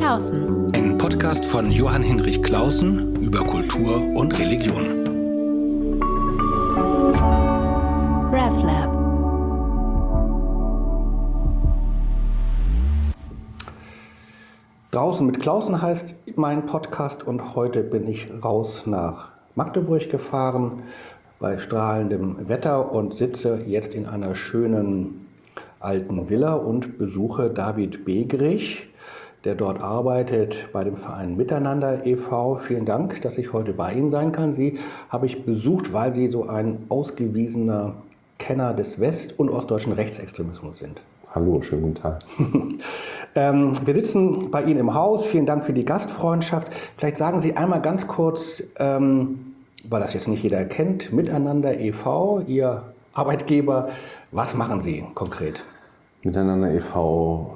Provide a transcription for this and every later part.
Clausen. Ein Podcast von Johann Hinrich Clausen über Kultur und Religion. RefLab. Draußen mit Clausen heißt mein Podcast und heute bin ich raus nach Magdeburg gefahren bei strahlendem Wetter und sitze jetzt in einer schönen alten Villa und besuche David Begerich, der dort arbeitet bei dem Verein Miteinander e.V. Vielen Dank, dass ich heute bei Ihnen sein kann. Sie habe ich besucht, weil Sie so ein ausgewiesener Kenner des west- und ostdeutschen Rechtsextremismus sind. Hallo, schönen guten Tag. Wir sitzen bei Ihnen im Haus. Vielen Dank für die Gastfreundschaft. Vielleicht sagen Sie einmal ganz kurz, weil das jetzt nicht jeder kennt, Miteinander e.V., Ihr Arbeitgeber. Was machen Sie konkret? Miteinander e.V.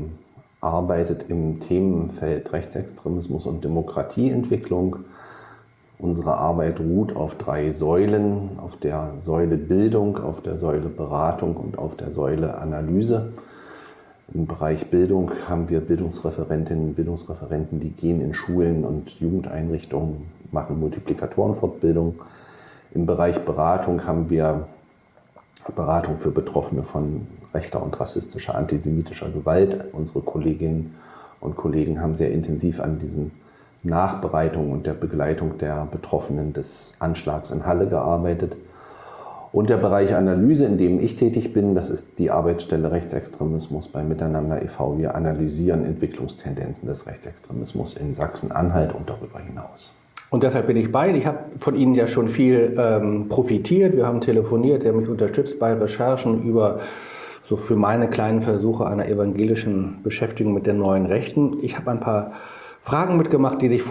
Arbeitet im Themenfeld Rechtsextremismus und Demokratieentwicklung. Unsere Arbeit ruht auf 3 Säulen, auf der Säule Bildung, auf der Säule Beratung und auf der Säule Analyse. Im Bereich Bildung haben wir Bildungsreferentinnen und Bildungsreferenten, die gehen in Schulen und Jugendeinrichtungen, machen Multiplikatorenfortbildung. Im Bereich Beratung haben wir Beratung für Betroffene von rechter und rassistischer, antisemitischer Gewalt. Unsere Kolleginnen und Kollegen haben sehr intensiv an diesen Nachbereitung und der Begleitung der Betroffenen des Anschlags in Halle gearbeitet. Und der Bereich Analyse, in dem ich tätig bin, das ist die Arbeitsstelle Rechtsextremismus bei Miteinander e.V. Wir analysieren Entwicklungstendenzen des Rechtsextremismus in Sachsen-Anhalt und darüber hinaus. Und deshalb bin ich bei Ihnen. Ich habe von Ihnen ja schon viel profitiert. Wir haben telefoniert, Sie haben mich unterstützt bei Recherchen über so für meine kleinen Versuche einer evangelischen Beschäftigung mit der neuen Rechten. Ich habe ein paar Fragen mitgebracht, die sich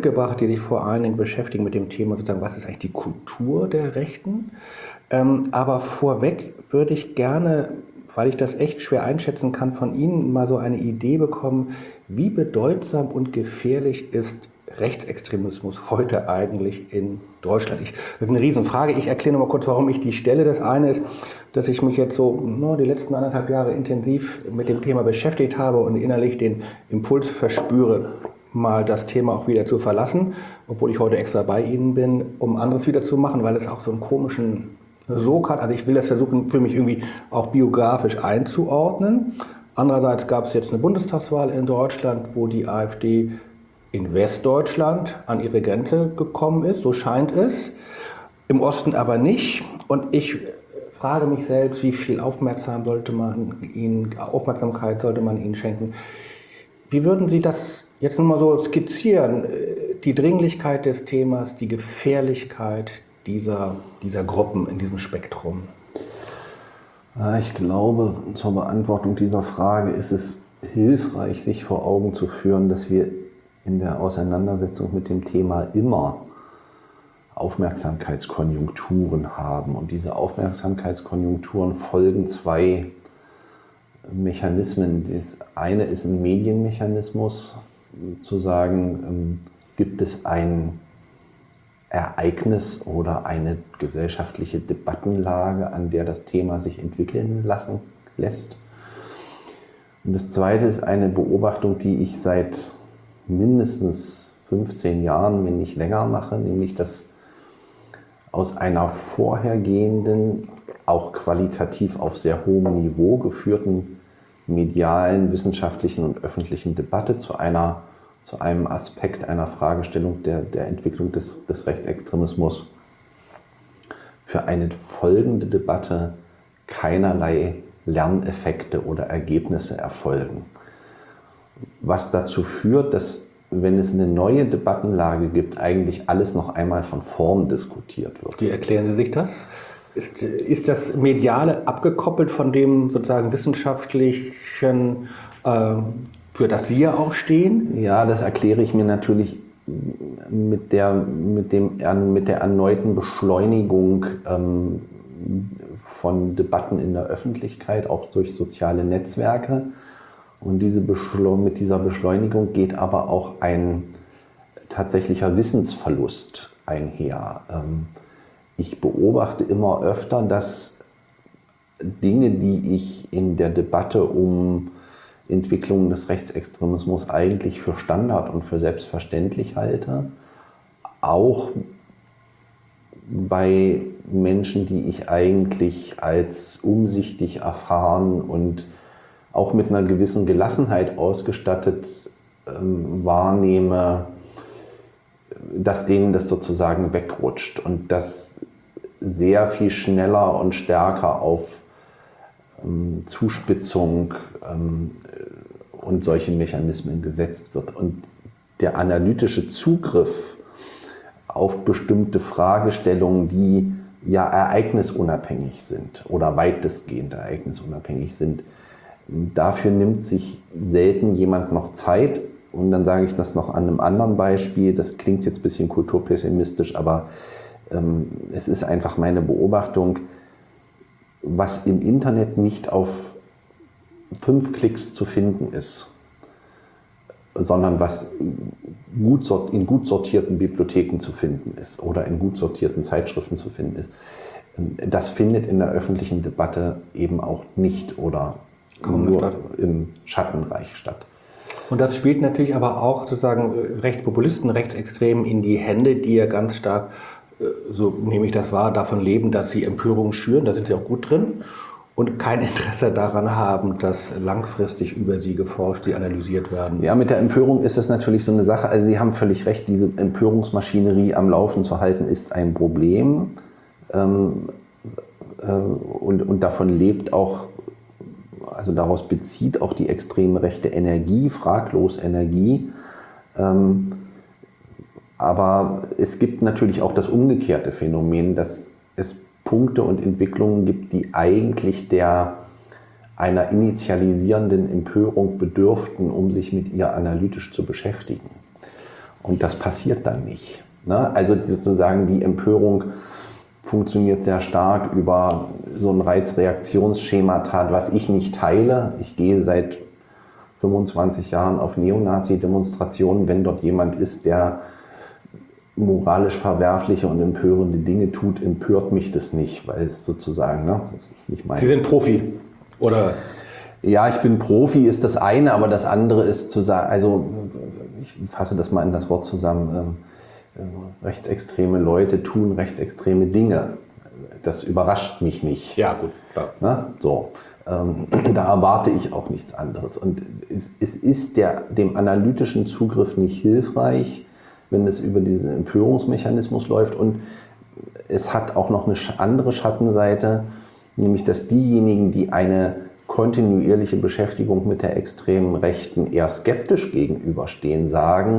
vor allen Dingen beschäftigen mit dem Thema, sozusagen, was ist eigentlich die Kultur der Rechten? Aber vorweg würde ich gerne, weil ich das echt schwer einschätzen kann, von Ihnen mal so eine Idee bekommen, wie bedeutsam und gefährlich ist Rechtsextremismus heute eigentlich in Deutschland? Das ist eine Riesenfrage. Ich erkläre noch mal kurz, warum ich die stelle. Das eine ist, dass ich mich jetzt so die letzten 1,5 Jahre intensiv mit dem Thema beschäftigt habe und innerlich den Impuls verspüre, mal das Thema auch wieder zu verlassen, obwohl ich heute extra bei Ihnen bin, um anderes wieder zu machen, weil es auch so einen komischen Sog hat. Also ich will das versuchen, für mich irgendwie auch biografisch einzuordnen. Andererseits gab es jetzt eine Bundestagswahl in Deutschland, wo die AfD in Westdeutschland an ihre Grenze gekommen ist, so scheint es, im Osten aber nicht. Und ich frage mich selbst, wie viel Aufmerksamkeit sollte man ihnen schenken. Wie würden Sie das jetzt nur mal so skizzieren, die Dringlichkeit des Themas, die Gefährlichkeit dieser Gruppen in diesem Spektrum? Ich glaube, zur Beantwortung dieser Frage ist es hilfreich, sich vor Augen zu führen, dass wir in der Auseinandersetzung mit dem Thema immer Aufmerksamkeitskonjunkturen haben. Und diese Aufmerksamkeitskonjunkturen folgen 2 Mechanismen. Das eine ist ein Medienmechanismus, zu sagen, gibt es ein Ereignis oder eine gesellschaftliche Debattenlage, an der das Thema sich entwickeln lässt. Und das zweite ist eine Beobachtung, die ich seit mindestens 15 Jahren, wenn nicht länger mache, nämlich dass aus einer vorhergehenden, auch qualitativ auf sehr hohem Niveau geführten medialen, wissenschaftlichen und öffentlichen Debatte zu einem Aspekt einer Fragestellung der Entwicklung des Rechtsextremismus für eine folgende Debatte keinerlei Lerneffekte oder Ergebnisse erfolgen. Was dazu führt, dass, wenn es eine neue Debattenlage gibt, eigentlich alles noch einmal von vorn diskutiert wird. Wie erklären Sie sich das? Ist das Mediale abgekoppelt von dem sozusagen wissenschaftlichen, für das Sie ja auch stehen? Ja, das erkläre ich mir natürlich mit der erneuten Beschleunigung von Debatten in der Öffentlichkeit, auch durch soziale Netzwerke. Und mit dieser Beschleunigung geht aber auch ein tatsächlicher Wissensverlust einher. Ich beobachte immer öfter, dass Dinge, die ich in der Debatte um Entwicklungen des Rechtsextremismus eigentlich für Standard und für selbstverständlich halte. Auch bei Menschen, die ich eigentlich als umsichtig, erfahren und auch mit einer gewissen Gelassenheit ausgestattet wahrnehme, dass denen das sozusagen wegrutscht und dass sehr viel schneller und stärker auf Zuspitzung und solche Mechanismen gesetzt wird. Und der analytische Zugriff auf bestimmte Fragestellungen, die ja ereignisunabhängig sind oder weitestgehend ereignisunabhängig sind, dafür nimmt sich selten jemand noch Zeit. Und dann sage ich das noch an einem anderen Beispiel, das klingt jetzt ein bisschen kulturpessimistisch, aber es ist einfach meine Beobachtung, was im Internet nicht auf 5 Klicks zu finden ist, sondern was in gut sortierten Bibliotheken zu finden ist oder in gut sortierten Zeitschriften zu finden ist, das findet in der öffentlichen Debatte eben auch nicht oder nur im Schattenreich statt. Und das spielt natürlich aber auch sozusagen Rechtspopulisten, Rechtsextremen in die Hände, die ja ganz stark, so nehme ich das wahr, davon leben, dass sie Empörung schüren, da sind sie auch gut drin und kein Interesse daran haben, dass langfristig über sie geforscht, sie analysiert werden. Ja, mit der Empörung ist es natürlich so eine Sache, also Sie haben völlig recht, diese Empörungsmaschinerie am Laufen zu halten ist ein Problem und davon lebt auch, also daraus bezieht auch die extreme rechte Energie, fraglos Energie. Aber es gibt natürlich auch das umgekehrte Phänomen, dass es Punkte und Entwicklungen gibt, die eigentlich einer initialisierenden Empörung bedürften, um sich mit ihr analytisch zu beschäftigen. Und das passiert dann nicht. Ne? Also sozusagen die Empörung funktioniert sehr stark über so ein Reizreaktionsschema, was ich nicht teile. Ich gehe seit 25 Jahren auf Neonazi-Demonstrationen. Wenn dort jemand ist, der moralisch verwerfliche und empörende Dinge tut, empört mich das nicht, weil es sozusagen, ne, das ist nicht mein... Sie sind Profi, oder? Ja, ich bin Profi, ist das eine, aber das andere ist zu sagen, also ich fasse das mal in das Wort zusammen, rechtsextreme Leute tun rechtsextreme Dinge. Das überrascht mich nicht. Ja, gut. Klar. Ne? So, da erwarte ich auch nichts anderes. Und es ist dem analytischen Zugriff nicht hilfreich, wenn es über diesen Empörungsmechanismus läuft. Und es hat auch noch eine andere Schattenseite, nämlich dass diejenigen, die eine kontinuierliche Beschäftigung mit der extremen Rechten eher skeptisch gegenüberstehen, sagen,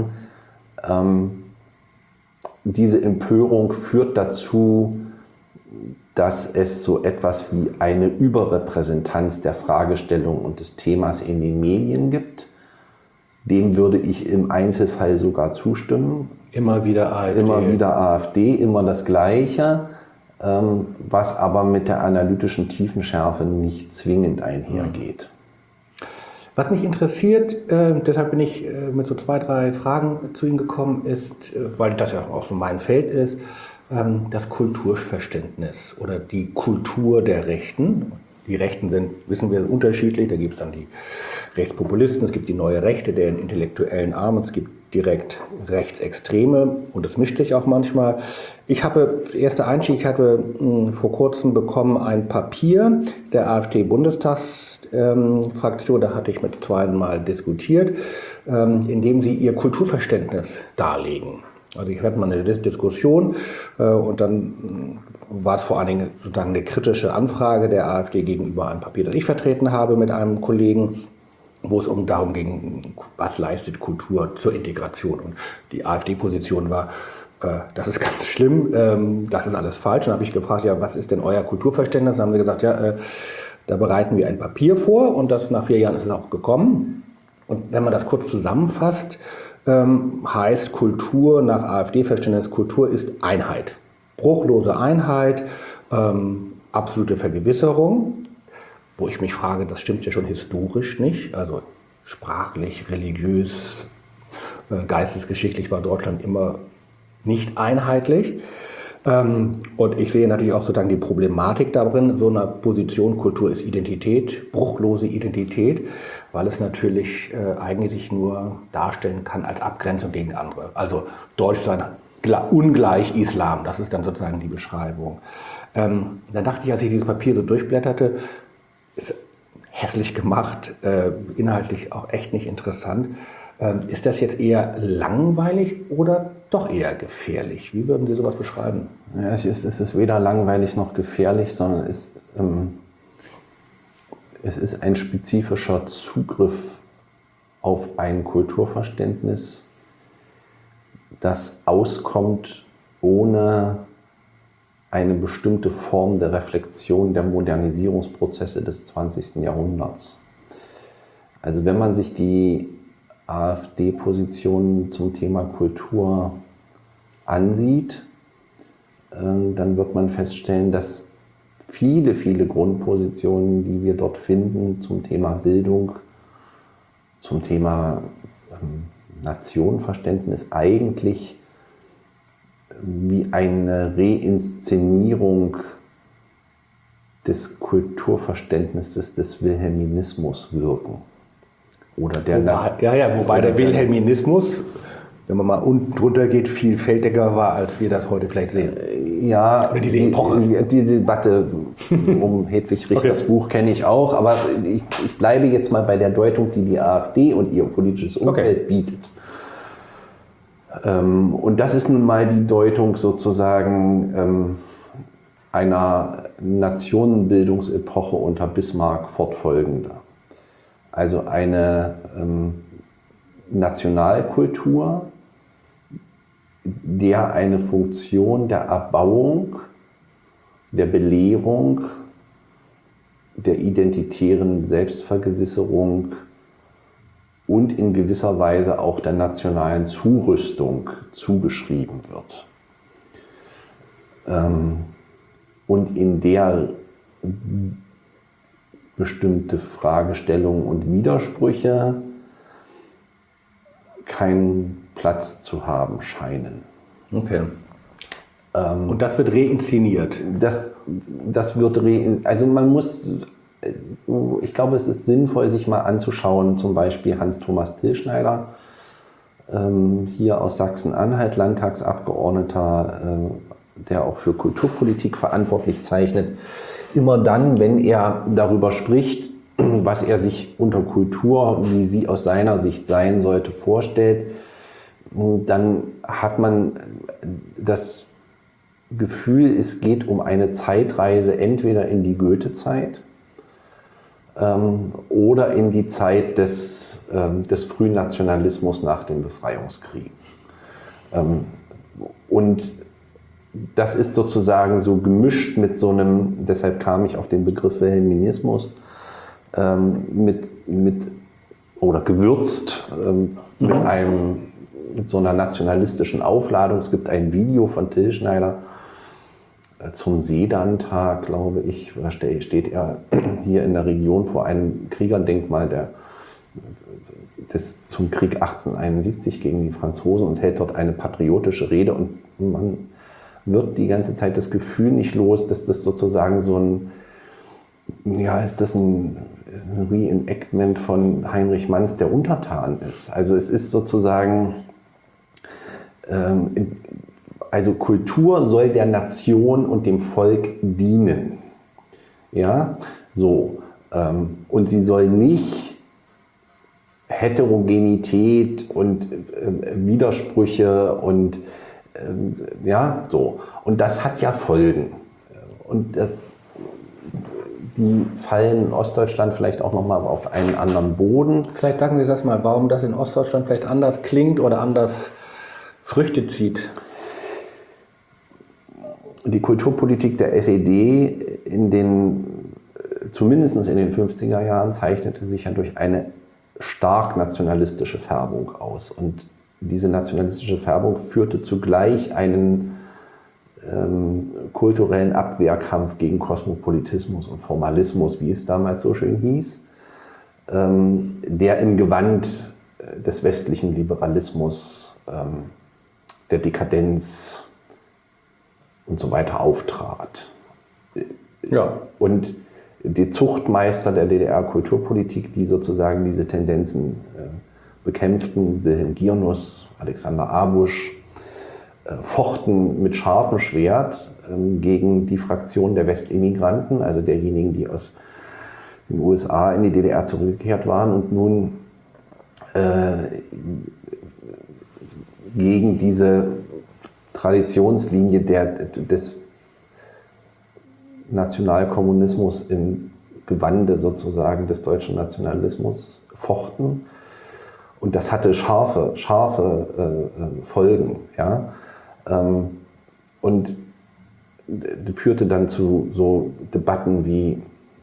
diese Empörung führt dazu, dass es so etwas wie eine Überrepräsentanz der Fragestellung und des Themas in den Medien gibt. Dem würde ich im Einzelfall sogar zustimmen. Immer wieder AfD. Immer wieder AfD, immer das Gleiche, was aber mit der analytischen Tiefenschärfe nicht zwingend einhergeht. Was mich interessiert, deshalb bin ich mit so 2, 3 Fragen zu Ihnen gekommen, ist, weil das ja auch so mein Feld ist, das Kulturverständnis oder die Kultur der Rechten. Die Rechten sind, wissen wir, unterschiedlich. Da gibt es dann die Rechtspopulisten, es gibt die neue Rechte, deren intellektuellen Arm, es gibt direkt Rechtsextreme und das mischt sich auch manchmal. Erster Einstieg, ich hatte vor kurzem bekommen ein Papier der AfD-Bundestagsfraktion, da hatte ich mit 2 Mal diskutiert, in dem sie ihr Kulturverständnis darlegen. Also ich hatte mal eine Diskussion und dann war es vor allen Dingen sozusagen eine kritische Anfrage der AfD gegenüber einem Papier, das ich vertreten habe mit einem Kollegen, wo es darum ging, was leistet Kultur zur Integration. Und die AfD-Position war, das ist ganz schlimm, das ist alles falsch. Und dann habe ich gefragt, ja, was ist denn euer Kulturverständnis? Dann haben sie gesagt, ja, da bereiten wir ein Papier vor und das nach 4 Jahren ist es auch gekommen. Und wenn man das kurz zusammenfasst, heißt Kultur nach AfD-Verständnis, Kultur ist Einheit. Bruchlose Einheit, absolute Vergewisserung, wo ich mich frage, das stimmt ja schon historisch nicht, also sprachlich, religiös, geistesgeschichtlich war Deutschland immer nicht einheitlich. Und ich sehe natürlich auch sozusagen die Problematik darin, so einer Position, Kultur ist Identität, bruchlose Identität, weil es natürlich eigentlich sich nur darstellen kann als Abgrenzung gegen andere. Also Deutsch sein ungleich Islam, das ist dann sozusagen die Beschreibung. Dann dachte ich, als ich dieses Papier so durchblätterte, ist hässlich gemacht, inhaltlich auch echt nicht interessant. Ist das jetzt eher langweilig oder doch eher gefährlich? Wie würden Sie sowas beschreiben? Ja, es ist weder langweilig noch gefährlich, sondern es ist ein spezifischer Zugriff auf ein Kulturverständnis, das auskommt ohne eine bestimmte Form der Reflexion der Modernisierungsprozesse des 20. Jahrhunderts. Also wenn man sich die AfD-Positionen zum Thema Kultur ansieht, dann wird man feststellen, dass viele, viele Grundpositionen, die wir dort finden zum Thema Bildung, zum Thema Nationenverständnis, eigentlich wie eine Reinszenierung des Kulturverständnisses des Wilhelminismus wirken. Oder Wobei der Wilhelminismus, wenn man mal unten drunter geht, vielfältiger war, als wir das heute vielleicht sehen. Ja, oder diese Epoche. Die Debatte um Hedwig Richters Buch kenne ich auch, aber ich bleibe jetzt mal bei der Deutung, die die AfD und ihr politisches Umfeld bietet. Und das ist nun mal die Deutung sozusagen einer Nationenbildungsepoche unter Bismarck fortfolgender. Also eine Nationalkultur, der eine Funktion der Erbauung, der Belehrung, der identitären Selbstvergewisserung und in gewisser Weise auch der nationalen Zurüstung zugeschrieben wird. Und in der bestimmte Fragestellungen und Widersprüche keinen Platz zu haben scheinen. Okay. Und das wird reinszeniert? Das wird also man muss, ich glaube, es ist sinnvoll, sich mal anzuschauen, zum Beispiel Hans-Thomas Tilschneider, hier aus Sachsen-Anhalt, Landtagsabgeordneter, der auch für Kulturpolitik verantwortlich zeichnet. Immer dann, wenn er darüber spricht, was er sich unter Kultur, wie sie aus seiner Sicht sein sollte, vorstellt, dann hat man das Gefühl, es geht um eine Zeitreise entweder in die Goethe-Zeit oder in die Zeit des frühen Nationalismus nach dem Befreiungskrieg. Und das ist sozusagen so gemischt mit so einem, deshalb kam ich auf den Begriff Wilhelminismus, oder gewürzt mit so einer nationalistischen Aufladung. Es gibt ein Video von Tilschneider zum Sedan-Tag, glaube ich, da steht er hier in der Region vor einem Kriegerdenkmal zum Krieg 1871 gegen die Franzosen und hält dort eine patriotische Rede, und man wird die ganze Zeit das Gefühl nicht los, dass das sozusagen so ein, ist ein Reenactment von Heinrich Manns, der Untertan ist. Also es ist sozusagen, also Kultur soll der Nation und dem Volk dienen. Ja, so. Und sie soll nicht Heterogenität und Widersprüche und so. Und das hat ja Folgen. Und die fallen in Ostdeutschland vielleicht auch nochmal auf einen anderen Boden. Vielleicht sagen Sie das mal, warum das in Ostdeutschland vielleicht anders klingt oder anders Früchte zieht. Die Kulturpolitik der SED zumindest in den 50er Jahren zeichnete sich ja durch eine stark nationalistische Färbung aus. Und diese nationalistische Färbung führte zugleich einen kulturellen Abwehrkampf gegen Kosmopolitismus und Formalismus, wie es damals so schön hieß, der im Gewand des westlichen Liberalismus, der Dekadenz und so weiter auftrat. Ja. Und die Zuchtmeister der DDR-Kulturpolitik, die sozusagen diese Tendenzen bekämpften, Wilhelm Giernuss, Alexander Abusch, fochten mit scharfem Schwert gegen die Fraktion der Westemigranten, also derjenigen, die aus den USA in die DDR zurückgekehrt waren und nun gegen diese Traditionslinie des Nationalkommunismus im Gewande sozusagen des deutschen Nationalismus fochten. Und das hatte scharfe Folgen. Ja? Und führte dann zu so Debatten wie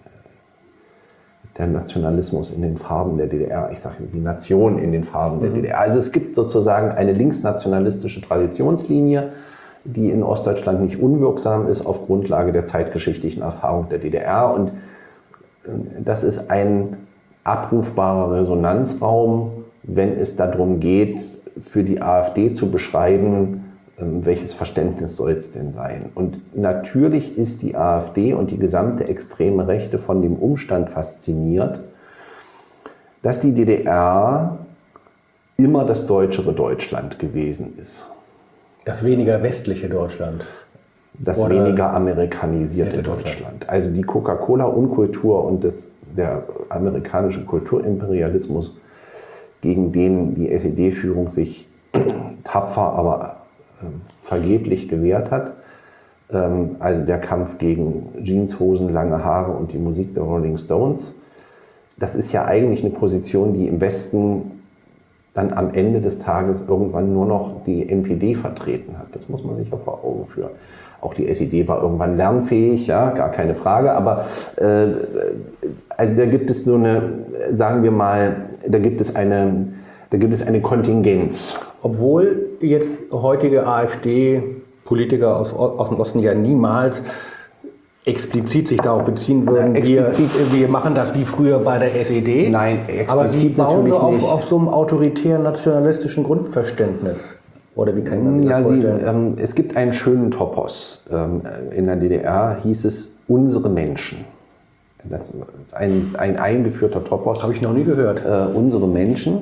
der Nationalismus in den Farben der DDR, ich sage die Nation in den Farben der DDR. Also es gibt sozusagen eine linksnationalistische Traditionslinie, die in Ostdeutschland nicht unwirksam ist auf Grundlage der zeitgeschichtlichen Erfahrung der DDR. Und das ist ein abrufbarer Resonanzraum, wenn es darum geht, für die AfD zu beschreiben, welches Verständnis soll es denn sein. Und natürlich ist die AfD und die gesamte extreme Rechte von dem Umstand fasziniert, dass die DDR immer das deutschere Deutschland gewesen ist. Das weniger westliche Deutschland. Das weniger amerikanisierte Deutschland. Also die Coca-Cola-Unkultur und der amerikanische Kulturimperialismus, gegen den die SED-Führung sich tapfer, aber vergeblich gewehrt hat. Also der Kampf gegen Jeanshosen, lange Haare und die Musik der Rolling Stones. Das ist ja eigentlich eine Position, die im Westen dann am Ende des Tages irgendwann nur noch die NPD vertreten hat. Das muss man sich ja vor Augen führen. Auch die SED war irgendwann lernfähig, ja, gar keine Frage. Aber also da gibt es so eine, sagen wir mal, da gibt es eine Kontingenz. Obwohl jetzt heutige AfD-Politiker aus dem Osten ja niemals explizit sich darauf beziehen würden, wir machen das wie früher bei der SED. Nein, explizit aber sie bauen natürlich so nicht. auf so einem autoritären nationalistischen Grundverständnis. Oder wie kann man sich das vorstellen? Es gibt einen schönen Topos. In der DDR hieß es unsere Menschen. Das ist ein eingeführter Topos. Habe ich noch nie gehört. Unsere Menschen.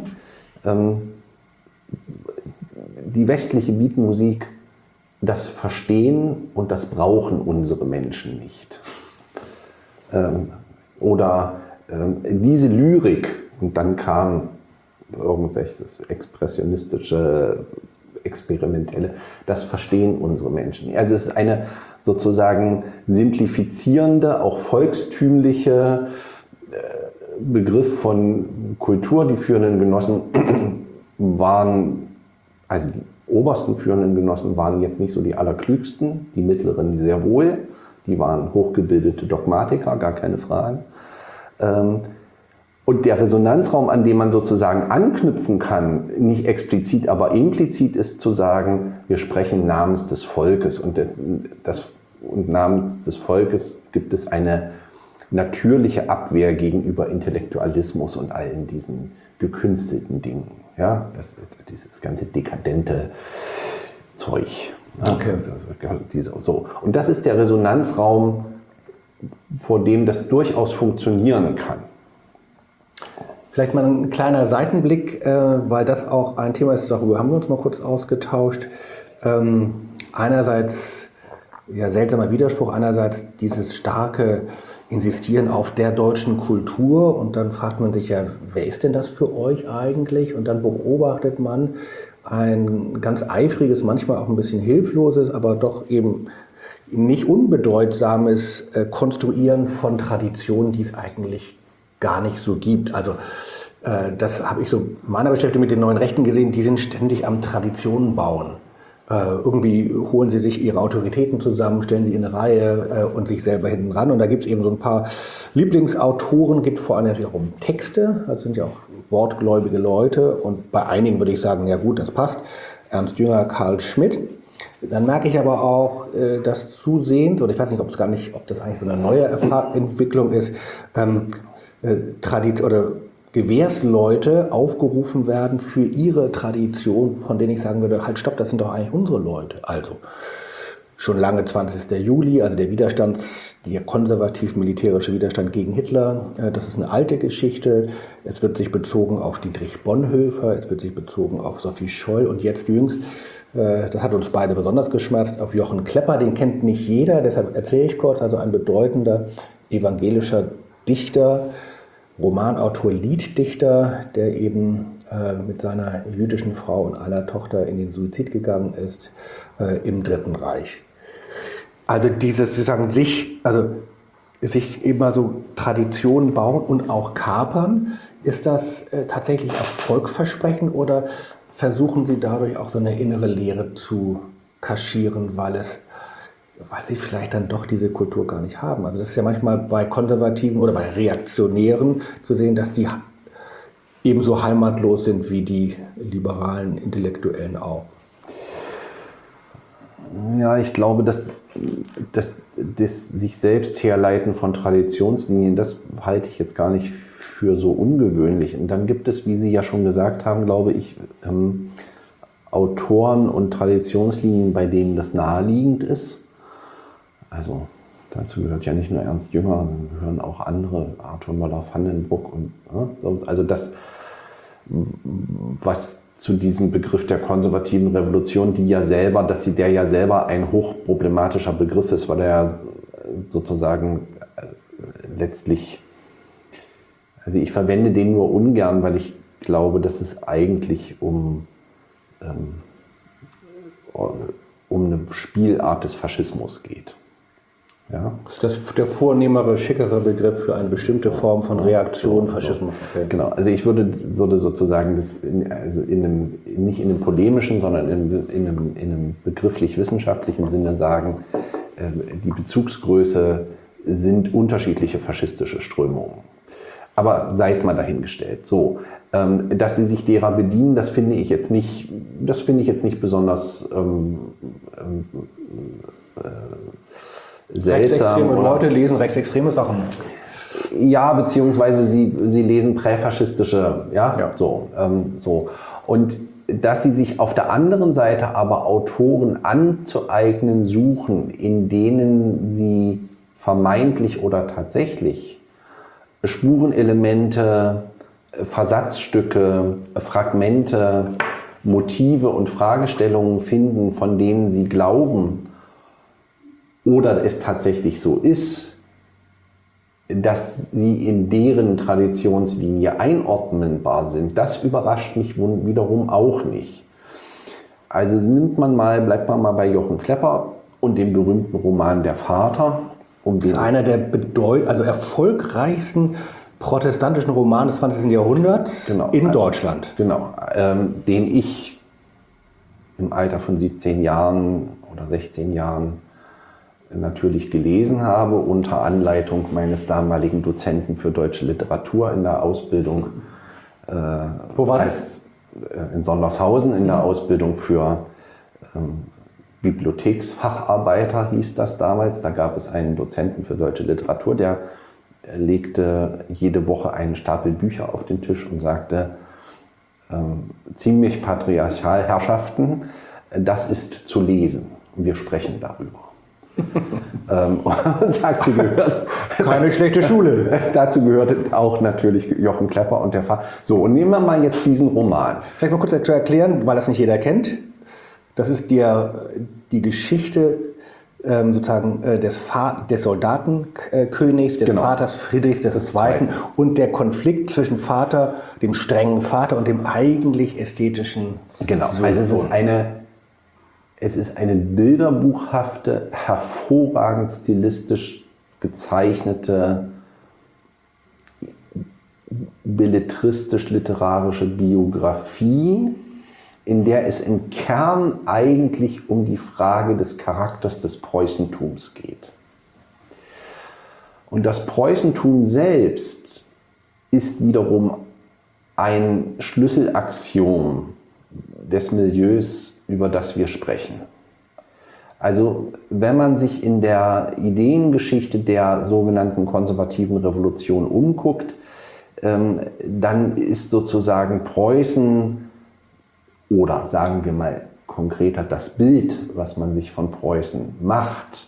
Die westliche Beatmusik, das verstehen und das brauchen unsere Menschen nicht. Diese Lyrik, und dann kam irgendwelches expressionistische, experimentelle, das verstehen unsere Menschen. Also es ist eine sozusagen simplifizierende, auch volkstümliche Begriff von Kultur. Die führenden Genossen waren, also die obersten führenden Genossen waren jetzt nicht so die allerklügsten, die mittleren sehr wohl, die waren hochgebildete Dogmatiker, gar keine Frage. Und der Resonanzraum, an dem man sozusagen anknüpfen kann, nicht explizit, aber implizit, ist zu sagen, wir sprechen namens des Volkes. Und namens des Volkes gibt es eine natürliche Abwehr gegenüber Intellektualismus und allen diesen gekünstelten Dingen. Ja, dieses ganze dekadente Zeug. Okay. Und das ist der Resonanzraum, vor dem das durchaus funktionieren kann. Vielleicht mal ein kleiner Seitenblick, weil das auch ein Thema ist, darüber haben wir uns mal kurz ausgetauscht. Einerseits, ja, seltsamer Widerspruch, einerseits dieses starke Insistieren auf der deutschen Kultur und dann fragt man sich ja, wer ist denn das für euch eigentlich? Und dann beobachtet man ein ganz eifriges, manchmal auch ein bisschen hilfloses, aber doch eben nicht unbedeutsames Konstruieren von Traditionen, die es eigentlich gar nicht so gibt. Also das habe ich so in meiner Beschäftigung mit den neuen Rechten gesehen, die sind ständig am Traditionen bauen. Irgendwie holen sie sich ihre Autoritäten zusammen, stellen sie in eine Reihe und sich selber hinten ran. Und da gibt es eben so ein paar Lieblingsautoren, gibt vor allem natürlich auch um Texte, also sind ja auch wortgläubige Leute. Und bei einigen würde ich sagen, ja gut, das passt. Ernst Jünger, Carl Schmitt. Dann merke ich aber auch, dass zusehends, oder ich weiß nicht, ob das eigentlich so eine neue Entwicklung ist, Gewährsleute aufgerufen werden für ihre Tradition, von denen ich sagen würde, halt stopp, das sind doch eigentlich unsere Leute. Also schon lange 20. Juli, also der konservativ-militärische Widerstand gegen Hitler. Das ist eine alte Geschichte. Es wird sich bezogen auf Dietrich Bonhoeffer, es wird sich bezogen auf Sophie Scholl und jetzt jüngst, das hat uns beide besonders geschmerzt, auf Jochen Klepper. Den kennt nicht jeder, deshalb erzähle ich kurz. Also ein bedeutender evangelischer Dichter, Romanautor, Lieddichter, der eben mit seiner jüdischen Frau und einer Tochter in den Suizid gegangen ist im Dritten Reich. Also dieses sozusagen sich immer so Traditionen bauen und auch kapern, ist das tatsächlich erfolgversprechend oder versuchen Sie dadurch auch so eine innere Leere zu kaschieren, weil Sie vielleicht dann doch diese Kultur gar nicht haben? Also das ist ja manchmal bei Konservativen oder bei Reaktionären zu sehen, dass die ebenso heimatlos sind wie die liberalen Intellektuellen auch. Ja, ich glaube, dass das sich selbst herleiten von Traditionslinien, das halte ich jetzt gar nicht für so ungewöhnlich. Und dann gibt es, wie Sie ja schon gesagt haben, glaube ich, Autoren und Traditionslinien, bei denen das naheliegend ist. Also dazu gehört ja nicht nur Ernst Jünger, gehören auch andere, Arthur Möller-Vandenbruck und also das, was zu diesem Begriff der konservativen Revolution, der ja selber ein hochproblematischer Begriff ist, weil er ja sozusagen letztlich, also ich verwende den nur ungern, weil ich glaube, dass es eigentlich um eine Spielart des Faschismus geht. Ja. Das ist der vornehmere, schickere Begriff für eine bestimmte Form von Reaktion, Faschismus. Okay. Genau, also ich würde sozusagen das nicht in einem polemischen, sondern in einem begrifflich-wissenschaftlichen Sinne sagen, die Bezugsgröße sind unterschiedliche faschistische Strömungen. Aber sei es mal dahingestellt. So, dass sie sich derer bedienen, das finde ich jetzt nicht besonders seltsam. Rechtsextreme Leute lesen rechtsextreme Sachen. Ja, beziehungsweise sie lesen präfaschistische, so. Und dass sie sich auf der anderen Seite aber Autoren anzueignen suchen, in denen sie vermeintlich oder tatsächlich Spurenelemente, Versatzstücke, Fragmente, Motive und Fragestellungen finden, von denen sie glauben, oder es tatsächlich so ist, dass sie in deren Traditionslinie einordnenbar sind, das überrascht mich wiederum auch nicht. Also bleibt man mal bei Jochen Klepper und dem berühmten Roman Der Vater. Das ist einer der erfolgreichsten protestantischen Romane des 20. Jahrhunderts in Deutschland. Genau, den ich im Alter von 17 Jahren oder 16 Jahren natürlich gelesen habe, unter Anleitung meines damaligen Dozenten für deutsche Literatur in der Ausbildung. Wo war das? In Sondershausen, in der Ausbildung für Bibliotheksfacharbeiter hieß das damals. Da gab es einen Dozenten für deutsche Literatur, der legte jede Woche einen Stapel Bücher auf den Tisch und sagte, ziemlich patriarchal, Herrschaften, das ist zu lesen. Und wir sprechen darüber. Und dazu gehört keine schlechte Schule. Dazu gehörte auch natürlich Jochen Klepper und der Vater. So, und nehmen wir mal jetzt diesen Roman. Vielleicht mal kurz zu erklären, weil das nicht jeder kennt. Das ist die Geschichte sozusagen des Soldatenkönigs, des Vaters Friedrichs II. Und der Konflikt zwischen dem strengen Vater und dem eigentlich ästhetischen Genau, Sohn. also es ist eine bilderbuchhafte, hervorragend stilistisch gezeichnete, belletristisch-literarische Biografie, in der es im Kern eigentlich um die Frage des Charakters des Preußentums geht. Und das Preußentum selbst ist wiederum ein Schlüsselaxiom des Milieus, über das wir sprechen. Also wenn man sich in der Ideengeschichte der sogenannten konservativen Revolution umguckt, dann ist sozusagen Preußen oder sagen wir mal konkreter das Bild, was man sich von Preußen macht,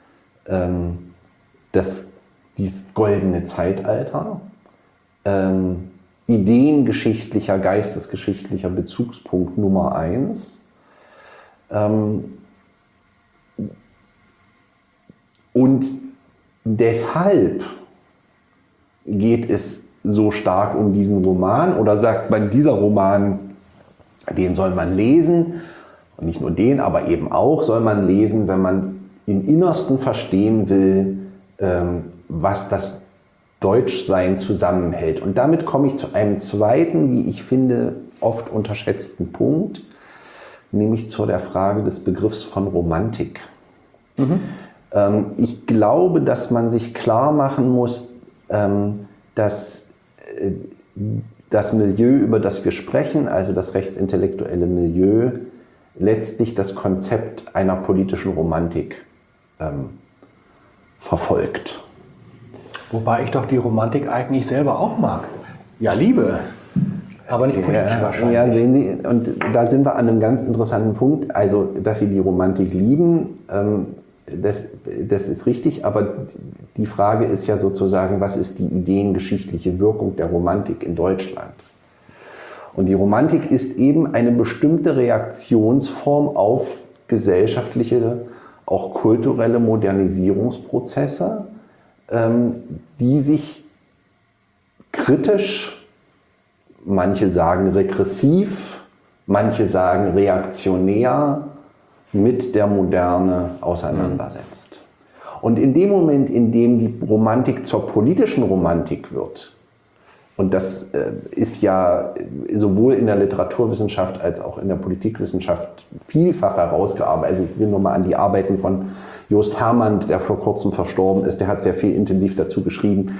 dieses goldene Zeitalter, ideengeschichtlicher, geistesgeschichtlicher Bezugspunkt Nummer 1. Und deshalb geht es so stark um diesen Roman, oder sagt man, dieser Roman, den soll man lesen, und nicht nur den, aber eben auch soll man lesen, wenn man im Innersten verstehen will, was das Deutschsein zusammenhält. Und damit komme ich zu einem zweiten, wie ich finde, oft unterschätzten Punkt, nämlich zu der Frage des Begriffs von Romantik. Ich glaube, dass man sich klar machen muss, dass das Milieu, über das wir sprechen, also das rechtsintellektuelle Milieu, letztlich das Konzept einer politischen Romantik verfolgt. Wobei ich doch die Romantik eigentlich selber auch mag. Ja, Liebe, aber nicht politisch wahrscheinlich. Ja, sehen Sie, und da sind wir an einem ganz interessanten Punkt. Also, dass Sie die Romantik lieben, das ist richtig, aber die Frage ist ja sozusagen, was ist die ideengeschichtliche Wirkung der Romantik in Deutschland? Und die Romantik ist eben eine bestimmte Reaktionsform auf gesellschaftliche, auch kulturelle Modernisierungsprozesse, die sich kritisch, manche sagen regressiv, manche sagen reaktionär, mit der Moderne auseinandersetzt. Und in dem Moment, in dem die Romantik zur politischen Romantik wird, und das ist ja sowohl in der Literaturwissenschaft als auch in der Politikwissenschaft vielfach herausgearbeitet. Also ich will nur mal an die Arbeiten von Jost Hermann, der vor kurzem verstorben ist, der hat sehr viel intensiv dazu geschrieben,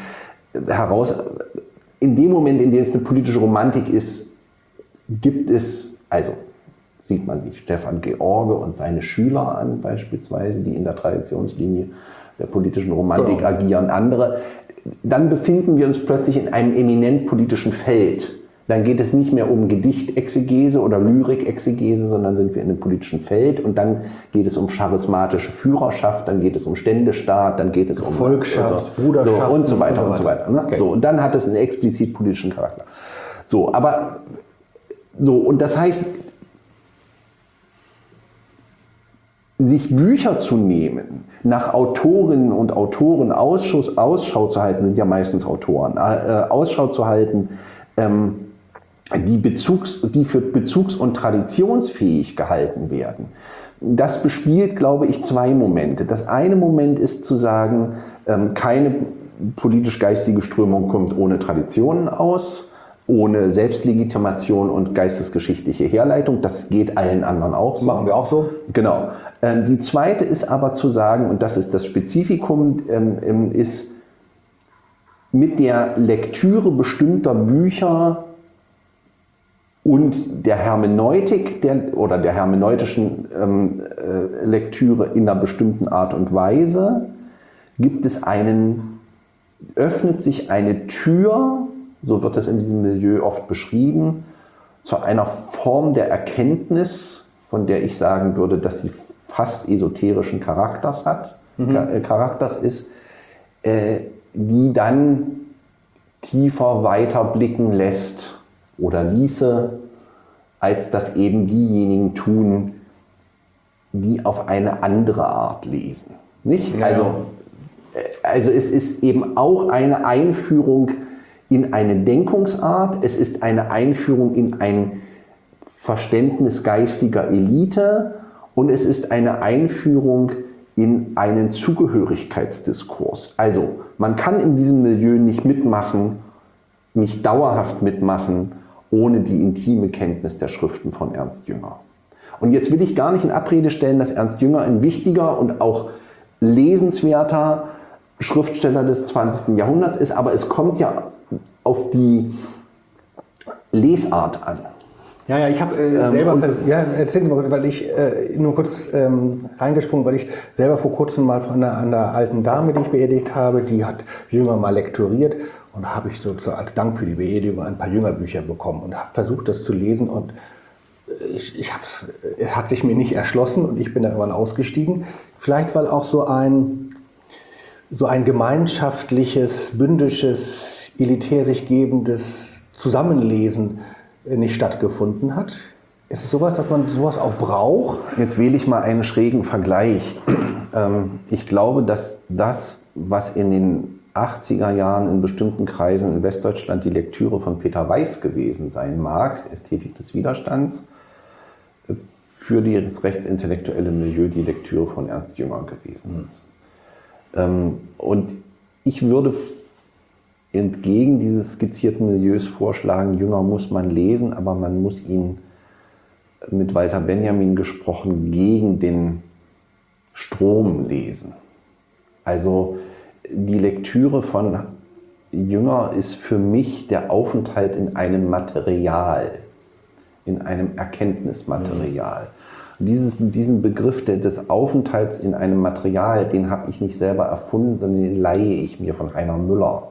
in dem Moment, in dem es eine politische Romantik ist, gibt es, also sieht man sich Stefan George und seine Schüler an beispielsweise, die in der Traditionslinie der politischen Romantik agieren, andere. Dann befinden wir uns plötzlich in einem eminent politischen Feld. Dann geht es nicht mehr um Gedichtexegese oder Lyrikexegese, sondern sind wir in einem politischen Feld, und dann geht es um charismatische Führerschaft, dann geht es um Ständestaat, dann geht es um Volksschaft, Bruderschaft so, und so weiter und so weiter. Ne? Okay. So, und dann hat es einen explizit politischen Charakter. So, aber so, und das heißt, sich Bücher zu nehmen, nach Autorinnen und Autoren Ausschau zu halten, sind ja meistens Autoren, Ausschau zu halten, die für bezugs- und traditionsfähig gehalten werden. Das bespielt, glaube ich, zwei Momente. Das eine Moment ist zu sagen, keine politisch-geistige Strömung kommt ohne Traditionen aus, ohne Selbstlegitimation und geistesgeschichtliche Herleitung. Das geht allen anderen auch so. Machen wir auch so. Genau. Die zweite ist aber zu sagen, und das ist das Spezifikum, ist mit der Lektüre bestimmter Bücher und der Hermeneutik oder der hermeneutischen Lektüre in einer bestimmten Art und Weise öffnet sich eine Tür, so wird es in diesem Milieu oft beschrieben, zu einer Form der Erkenntnis, von der ich sagen würde, dass sie fast esoterischen Charakters ist, die dann tiefer weiter blicken lässt oder ließe, als das eben diejenigen tun, die auf eine andere Art lesen. Nicht? Ja. Also es ist eben auch eine Einführung in eine Denkungsart, es ist eine Einführung in ein Verständnis geistiger Elite und es ist eine Einführung in einen Zugehörigkeitsdiskurs. Also man kann in diesem Milieu nicht mitmachen, nicht dauerhaft mitmachen, ohne die intime Kenntnis der Schriften von Ernst Jünger. Und jetzt will ich gar nicht in Abrede stellen, dass Ernst Jünger ein wichtiger und auch lesenswerter Schriftsteller des 20. Jahrhunderts ist, aber es kommt ja auf die Lesart an. Ja, ich habe selber versucht, erzählen Sie mal, weil ich nur kurz reingesprungen, weil ich selber vor kurzem mal von einer alten Dame, die ich beerdigt habe, die hat Jünger mal lektoriert, und da habe ich sozusagen als Dank für die Beerdigung ein paar Jüngerbücher bekommen und habe versucht, das zu lesen, und es hat sich mir nicht erschlossen und ich bin dann irgendwann ausgestiegen. Vielleicht, weil auch so ein gemeinschaftliches, bündisches, elitär sich gebendes Zusammenlesen nicht stattgefunden hat. Ist es sowas, dass man sowas auch braucht? Jetzt wähle ich mal einen schrägen Vergleich. Ich glaube, dass das, was in den 80er Jahren in bestimmten Kreisen in Westdeutschland die Lektüre von Peter Weiß gewesen sein mag, Ästhetik des Widerstands, für das rechtsintellektuelle Milieu die Lektüre von Ernst Jünger gewesen ist. Und ich würde entgegen dieses skizzierten Milieus vorschlagen, Jünger muss man lesen, aber man muss ihn, mit Walter Benjamin gesprochen, gegen den Strom lesen. Also die Lektüre von Jünger ist für mich der Aufenthalt in einem Material, in einem Erkenntnismaterial. Diesen Begriff des Aufenthalts in einem Material, den habe ich nicht selber erfunden, sondern den leihe ich mir von Heiner Müller,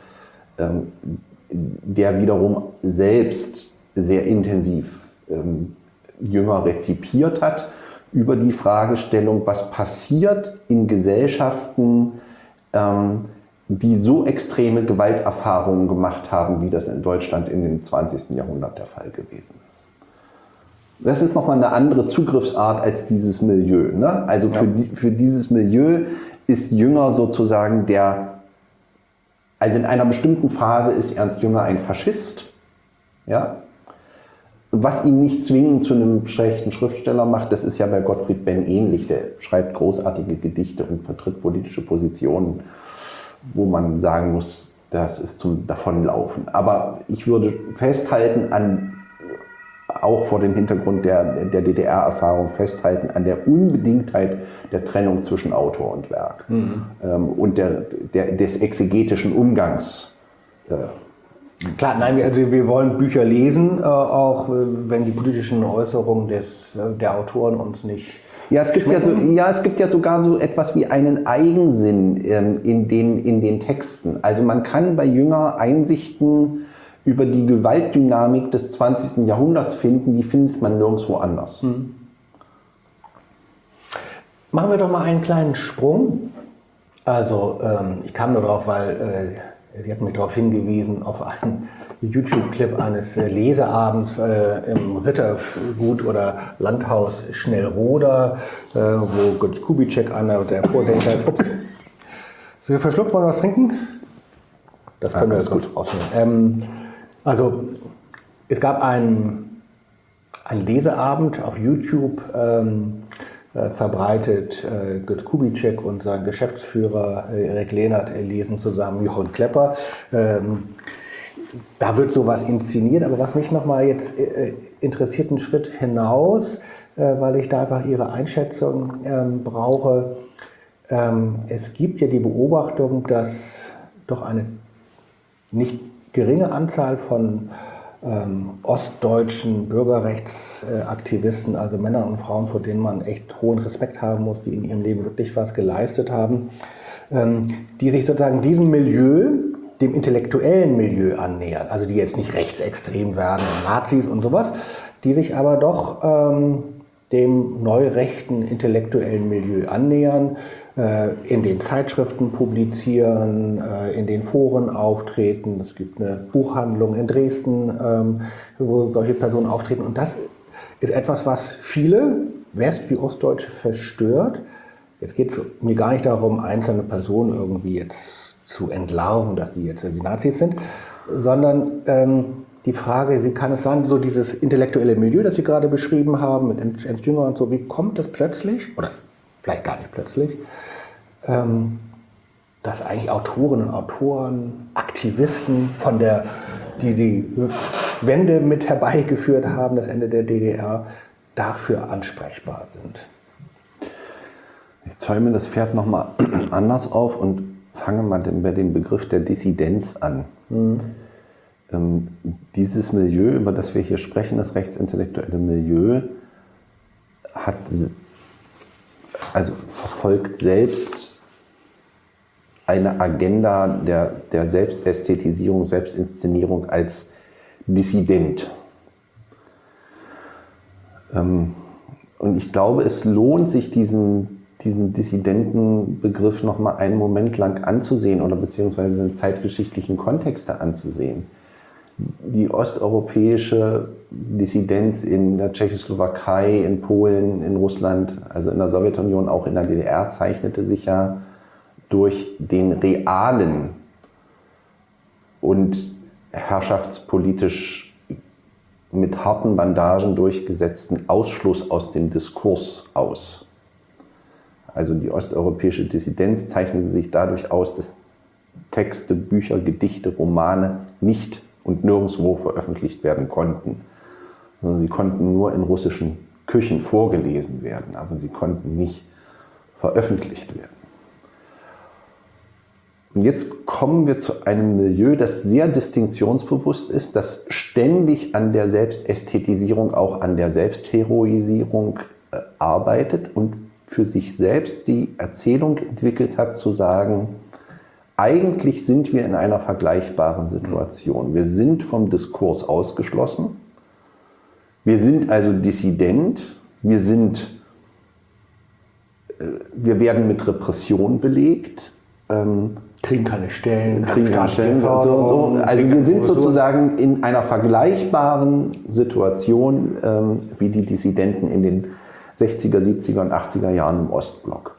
der wiederum selbst sehr intensiv Jünger rezipiert hat über die Fragestellung, was passiert in Gesellschaften, die so extreme Gewalterfahrungen gemacht haben, wie das in Deutschland in dem 20. Jahrhundert der Fall gewesen ist. Das ist nochmal eine andere Zugriffsart als dieses Milieu. Ne? Also für dieses Milieu ist Jünger sozusagen also in einer bestimmten Phase ist Ernst Jünger ein Faschist, ja? Was ihn nicht zwingend zu einem schlechten Schriftsteller macht, das ist ja bei Gottfried Benn ähnlich. Der schreibt großartige Gedichte und vertritt politische Positionen, wo man sagen muss, das ist zum Davonlaufen. Aber ich würde festhalten auch vor dem Hintergrund der DDR-Erfahrung festhalten an der Unbedingtheit der Trennung zwischen Autor und Werk und des exegetischen Umgangs. Klar, nein, wir wollen Bücher lesen, auch wenn die politischen Äußerungen der Autoren uns nicht es gibt ja sogar so etwas wie einen Eigensinn in den Texten. Also man kann bei Jünger Einsichten über die Gewaltdynamik des 20. Jahrhunderts finden, die findet man nirgendwo anders. Machen wir doch mal einen kleinen Sprung. Also ich kam nur drauf, weil Sie hat mich darauf hingewiesen, auf einen YouTube-Clip eines Leseabends im Rittergut oder Landhaus Schnellroda, wo Götz Kubitschek, einer der Vordenker, Sie verschluckt, wollen wir was trinken? Das können wir jetzt kurz rausnehmen. Also es gab einen Leseabend auf YouTube, verbreitet. Götz Kubitschek und sein Geschäftsführer Erik Lehnert lesen zusammen Jochen Klepper. Da wird sowas inszeniert, aber was mich nochmal jetzt interessiert, einen Schritt hinaus, weil ich da einfach Ihre Einschätzung brauche. Es gibt ja die Beobachtung, dass doch eine nicht geringe Anzahl von ostdeutschen Bürgerrechtsaktivisten, also Männern und Frauen, vor denen man echt hohen Respekt haben muss, die in ihrem Leben wirklich was geleistet haben, die sich sozusagen diesem Milieu, dem intellektuellen Milieu annähern, also die jetzt nicht rechtsextrem werden und Nazis und sowas, die sich aber doch dem neurechten intellektuellen Milieu annähern, in den Zeitschriften publizieren, in den Foren auftreten. Es gibt eine Buchhandlung in Dresden, wo solche Personen auftreten. Und das ist etwas, was viele West- wie Ostdeutsche verstört. Jetzt geht es mir gar nicht darum, einzelne Personen irgendwie jetzt zu entlarven, dass die jetzt irgendwie Nazis sind, sondern die Frage, wie kann es sein, so dieses intellektuelle Milieu, das Sie gerade beschrieben haben, mit Ernst Jünger und so, wie kommt das plötzlich, oder vielleicht gar nicht plötzlich, dass eigentlich Autorinnen und Autoren, Aktivisten, die Wende mit herbeigeführt haben, das Ende der DDR, dafür ansprechbar sind? Ich zäume das Pferd nochmal anders auf und fange mal bei dem Begriff der Dissidenz an. Dieses Milieu, über das wir hier sprechen, das rechtsintellektuelle Milieu, verfolgt selbst eine Agenda der Selbstästhetisierung, Selbstinszenierung als dissident. Und ich glaube, es lohnt sich, diesen Dissidentenbegriff noch mal einen Moment lang anzusehen oder beziehungsweise in zeitgeschichtlichen Kontexte anzusehen. Die osteuropäische Dissidenz in der Tschechoslowakei, in Polen, in Russland, also in der Sowjetunion, auch in der DDR, zeichnete sich ja durch den realen und herrschaftspolitisch mit harten Bandagen durchgesetzten Ausschluss aus dem Diskurs aus. Also die osteuropäische Dissidenz zeichnete sich dadurch aus, dass Texte, Bücher, Gedichte, Romane nicht und nirgendwo veröffentlicht werden konnten, sondern sie konnten nur in russischen Küchen vorgelesen werden, aber sie konnten nicht veröffentlicht werden. Und jetzt kommen wir zu einem Milieu, das sehr distinktionsbewusst ist, das ständig an der Selbstästhetisierung, auch an der Selbstheroisierung arbeitet und für sich selbst die Erzählung entwickelt hat, zu sagen, eigentlich sind wir in einer vergleichbaren Situation. Wir sind vom Diskurs ausgeschlossen, wir sind also dissident, wir werden mit Repression belegt, kriegen keine Stellen, kriegen keine Stellen. Also wir sind sozusagen in einer vergleichbaren Situation wie die Dissidenten in den 60er, 70er und 80er Jahren im Ostblock.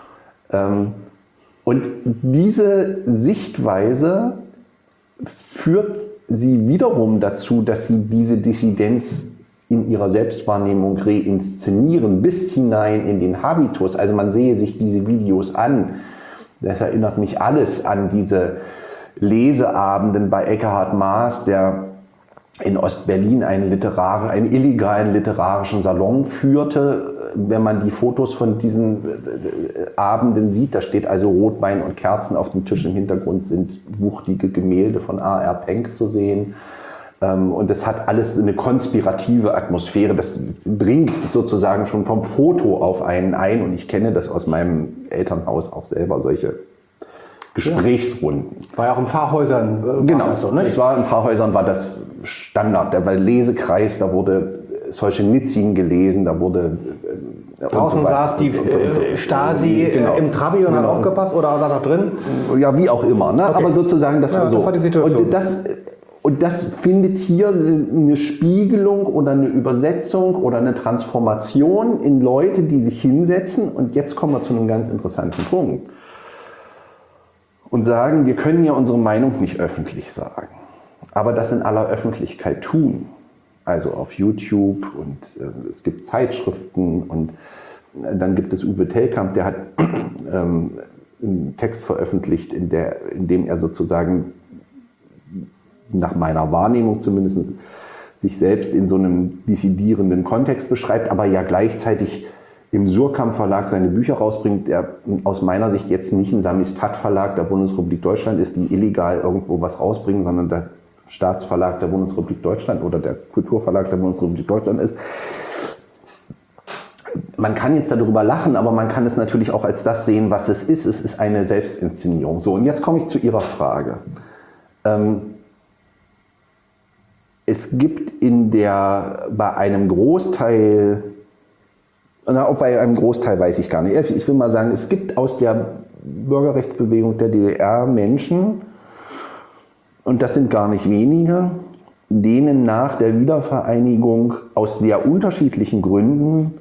Und diese Sichtweise führt sie wiederum dazu, dass sie diese Dissidenz in ihrer Selbstwahrnehmung reinszenieren, bis hinein in den Habitus. Also man sehe sich diese Videos an. Das erinnert mich alles an diese Leseabenden bei Eckhard Maas, der in Ostberlin einen illegalen literarischen Salon führte. Wenn man die Fotos von diesen Abenden sieht, da steht also Rotwein und Kerzen auf dem Tisch, im Hintergrund sind wuchtige Gemälde von A.R. Penck zu sehen. Und das hat alles eine konspirative Atmosphäre, das dringt sozusagen schon vom Foto auf einen ein. Und ich kenne das aus meinem Elternhaus auch selber, solche Gesprächsrunden. War ja auch in Pfarrhäusern. Genau, das so, ne? In Pfarrhäusern war das Standard. Da war Lesekreis, da wurde Solschenizyn gelesen, da wurde... Draußen so saß die Stasi im Trabi und hat aufgepasst oder war da drin? Ja, wie auch immer. Ne? Okay. Aber sozusagen, das war so. Das war die Situation. Und das findet hier eine Spiegelung oder eine Übersetzung oder eine Transformation in Leute, die sich hinsetzen. Und jetzt kommen wir zu einem ganz interessanten Punkt. Und sagen, wir können ja unsere Meinung nicht öffentlich sagen, aber das in aller Öffentlichkeit tun. Also auf YouTube und es gibt Zeitschriften und dann gibt es Uwe Tellkamp, der hat einen Text veröffentlicht, in dem er sozusagen nach meiner Wahrnehmung zumindest sich selbst in so einem dissidierenden Kontext beschreibt, aber ja gleichzeitig im Surkamp Verlag seine Bücher rausbringt, der aus meiner Sicht jetzt nicht ein Samistat Verlag der Bundesrepublik Deutschland ist, die illegal irgendwo was rausbringen, sondern der Staatsverlag der Bundesrepublik Deutschland oder der Kulturverlag der Bundesrepublik Deutschland ist. Man kann jetzt darüber lachen, aber man kann es natürlich auch als das sehen, was es ist. Es ist eine Selbstinszenierung. So, und jetzt komme ich zu Ihrer Frage. Es gibt bei einem Großteil, bei einem Großteil weiß ich gar nicht. Ich will mal sagen, es gibt aus der Bürgerrechtsbewegung der DDR Menschen, und das sind gar nicht wenige, denen nach der Wiedervereinigung aus sehr unterschiedlichen Gründen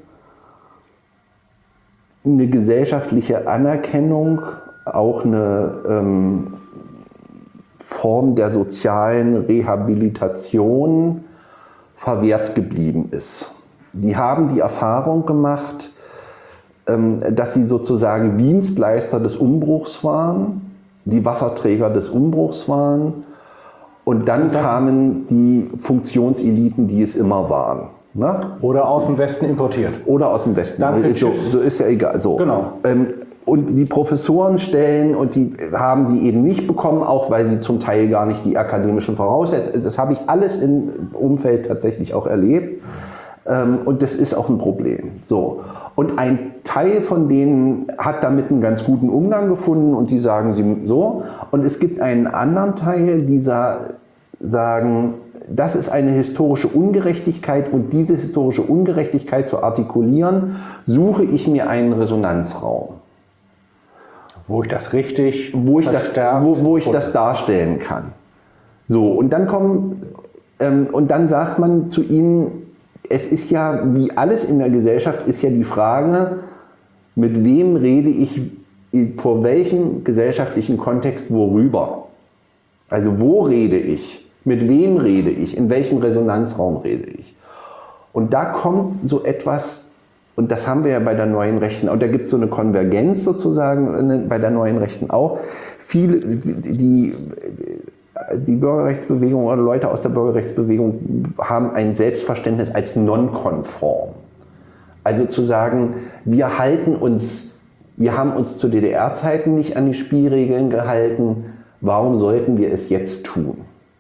eine gesellschaftliche Anerkennung, auch eine Form der sozialen Rehabilitation verwehrt geblieben ist. Die haben die Erfahrung gemacht, dass sie sozusagen Dienstleister des Umbruchs waren, die Wasserträger des Umbruchs waren. Und dann kamen die Funktionseliten, die es immer waren. Ne? Oder aus dem Westen importiert. Oder aus dem Westen. So ist ja egal. So. Genau. Und die Professorenstellen, und die haben sie eben nicht bekommen, auch weil sie zum Teil gar nicht die akademischen Voraussetzungen. Das habe ich alles im Umfeld tatsächlich auch erlebt. Und das ist auch ein Problem. So. Und ein Teil von denen hat damit einen ganz guten Umgang gefunden und die sagen sie so. Und es gibt einen anderen Teil, die sagen, das ist eine historische Ungerechtigkeit und diese historische Ungerechtigkeit zu artikulieren, suche ich mir einen Resonanzraum. Wo ich das richtig wo ich das darstellen kann. So, und dann sagt man zu ihnen, es ist ja, wie alles in der Gesellschaft, ist ja die Frage, mit wem rede ich, vor welchem gesellschaftlichen Kontext, worüber? Also wo rede ich? Mit wem rede ich? In welchem Resonanzraum rede ich? Und da kommt so etwas, und das haben wir ja bei der Neuen Rechten, und da gibt es so eine Konvergenz sozusagen bei der Neuen Rechten auch. Viele, die Bürgerrechtsbewegung oder Leute aus der Bürgerrechtsbewegung haben ein Selbstverständnis als nonkonform. Also zu sagen, wir haben uns zu DDR-Zeiten nicht an die Spielregeln gehalten, warum sollten wir es jetzt tun?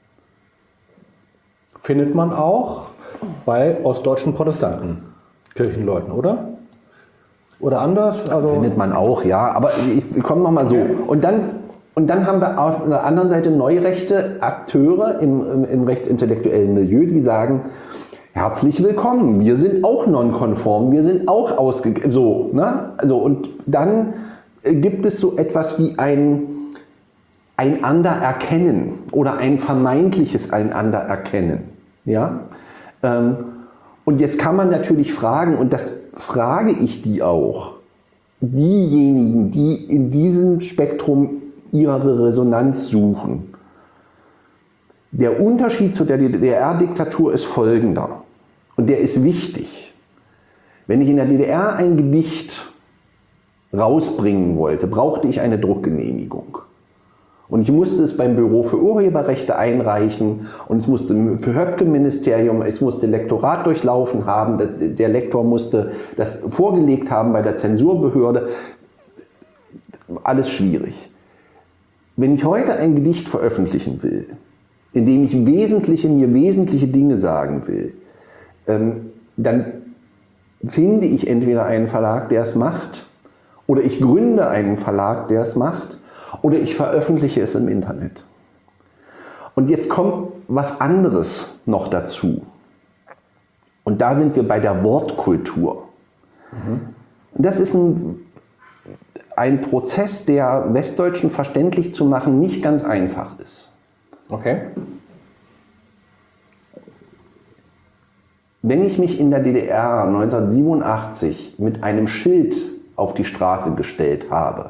Findet man auch bei ostdeutschen Protestanten, Kirchenleuten, oder? Oder anders? Also Findet man auch, ja. Aber ich komme nochmal so. Und dann haben wir auf der anderen Seite neurechte Akteure im rechtsintellektuellen Milieu, die sagen, herzlich willkommen, wir sind auch nonkonform, wir sind auch ausgegeben. So, ne? Also, und dann gibt es so etwas wie ein Andererkennen oder ein vermeintliches Andererkennen. Ja? Und jetzt kann man natürlich fragen, und das frage ich die auch, diejenigen, die in diesem Spektrum ihre Resonanz suchen. Der Unterschied zu der DDR-Diktatur ist folgender, und der ist wichtig. Wenn ich in der DDR ein Gedicht rausbringen wollte, brauchte ich eine Druckgenehmigung. Und ich musste es beim Büro für Urheberrechte einreichen und es musste für Höpke-Ministerium, es musste Lektorat durchlaufen haben, der Lektor musste das vorgelegt haben bei der Zensurbehörde. Alles schwierig. Wenn ich heute ein Gedicht veröffentlichen will, in dem ich mir wesentliche Dinge sagen will, dann finde ich entweder einen Verlag, der es macht, oder ich gründe einen Verlag, der es macht, oder ich veröffentliche es im Internet. Und jetzt kommt was anderes noch dazu. Und da sind wir bei der Wortkultur. Das ist ein Prozess, der Westdeutschen verständlich zu machen nicht ganz einfach ist. okay. Wenn ich mich in der DDR 1987 mit einem Schild auf die Straße gestellt habe,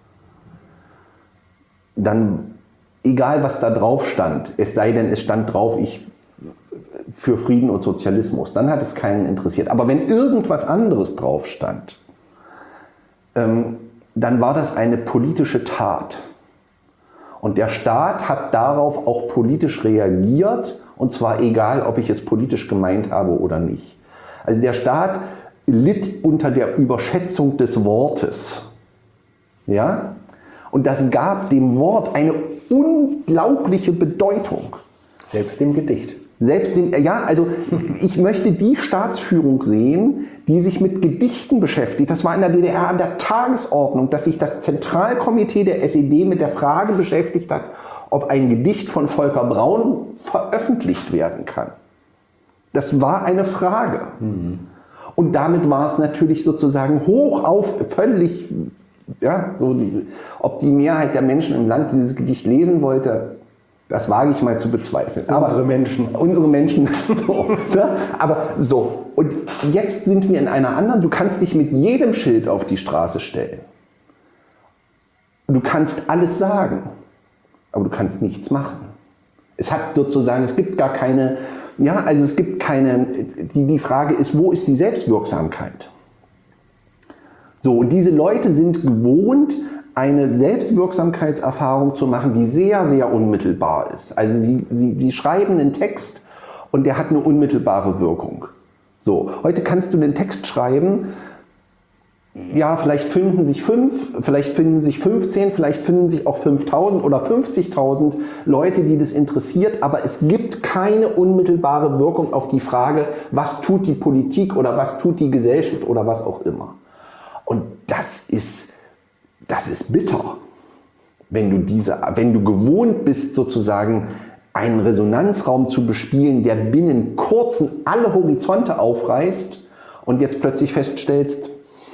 dann, egal was da drauf stand, es sei denn, es stand drauf, ich für Frieden und Sozialismus, dann hat es keinen interessiert. Aber wenn irgendwas anderes drauf stand, dann war das eine politische Tat. Und der Staat hat darauf auch politisch reagiert, und zwar egal, ob ich es politisch gemeint habe oder nicht. Also der Staat litt unter der Überschätzung des Wortes. Ja? Und das gab dem Wort eine unglaubliche Bedeutung. Selbst dem Gedicht. Also ich möchte die Staatsführung sehen, die sich mit Gedichten beschäftigt. Das war in der DDR an der Tagesordnung, dass sich das Zentralkomitee der SED mit der Frage beschäftigt hat, ob ein Gedicht von Volker Braun veröffentlicht werden kann. Das war eine Frage. Und damit war es natürlich sozusagen völlig, ja, so ob die Mehrheit der Menschen im Land dieses Gedicht lesen wollte, das wage ich mal zu bezweifeln. Unsere Menschen. So, ne? Aber so, und jetzt sind wir in einer anderen, du kannst dich mit jedem Schild auf die Straße stellen. Du kannst alles sagen, aber du kannst nichts machen. Es gibt gar keine, die Frage ist, wo ist die Selbstwirksamkeit? So, und diese Leute sind gewohnt, eine Selbstwirksamkeitserfahrung zu machen, die sehr, sehr unmittelbar ist. Also sie schreiben einen Text und der hat eine unmittelbare Wirkung. So, heute kannst du den Text schreiben, ja, vielleicht finden sich 5, vielleicht finden sich 15, vielleicht finden sich auch 5.000 oder 50.000 Leute, die das interessiert, aber es gibt keine unmittelbare Wirkung auf die Frage, was tut die Politik oder was tut die Gesellschaft oder was auch immer. Und das ist bitter, wenn du gewohnt bist, sozusagen einen Resonanzraum zu bespielen, der binnen kurzen alle Horizonte aufreißt und jetzt plötzlich feststellst,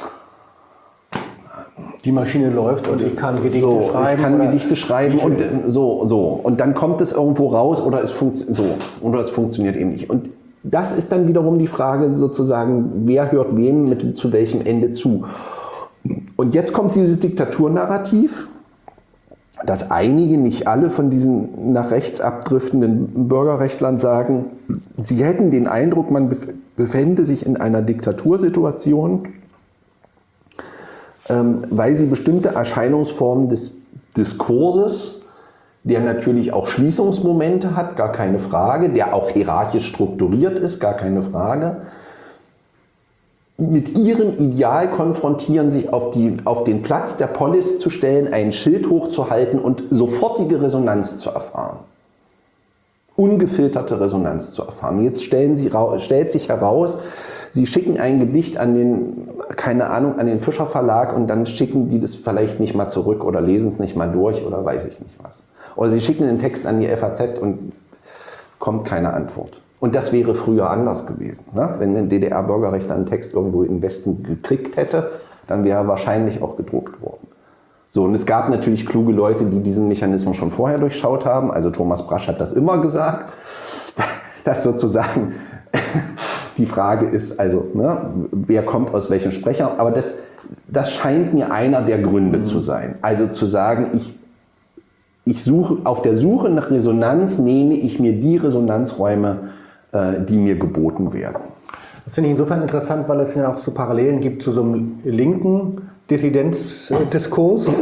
die Maschine läuft und ich kann Gedichte schreiben. Ich kann Gedichte schreiben und so. Und dann kommt es irgendwo raus oder es funktioniert eben nicht. Und das ist dann wiederum die Frage sozusagen, wer hört wem zu welchem Ende zu. Und jetzt kommt dieses Diktaturnarrativ, dass einige, nicht alle von diesen nach rechts abdriftenden Bürgerrechtlern sagen, sie hätten den Eindruck, man befände sich in einer Diktatursituation, weil sie bestimmte Erscheinungsformen des Diskurses, der natürlich auch Schließungsmomente hat, gar keine Frage, der auch hierarchisch strukturiert ist, gar keine Frage, mit ihrem Ideal konfrontieren, sich auf den Platz der Polis zu stellen, ein Schild hochzuhalten und sofortige Resonanz zu erfahren. Ungefilterte Resonanz zu erfahren. Jetzt stellt sich heraus, sie schicken ein Gedicht an den Fischer Verlag und dann schicken die das vielleicht nicht mal zurück oder lesen es nicht mal durch oder weiß ich nicht was. Oder sie schicken den Text an die FAZ und kommt keine Antwort. Und das wäre früher anders gewesen. Ne? Wenn ein DDR-Bürgerrechtler einen Text irgendwo im Westen gekriegt hätte, dann wäre er wahrscheinlich auch gedruckt worden. So, und es gab natürlich kluge Leute, die diesen Mechanismus schon vorher durchschaut haben. Also Thomas Brasch hat das immer gesagt, dass sozusagen die Frage ist, also wer kommt aus welchem Sprecher. Aber das scheint mir einer der Gründe zu sein. Also zu sagen, ich suche, auf der Suche nach Resonanz nehme ich mir die Resonanzräume, die mir geboten werden. Das finde ich insofern interessant, weil es ja auch so Parallelen gibt zu so einem linken Dissidenzdiskurs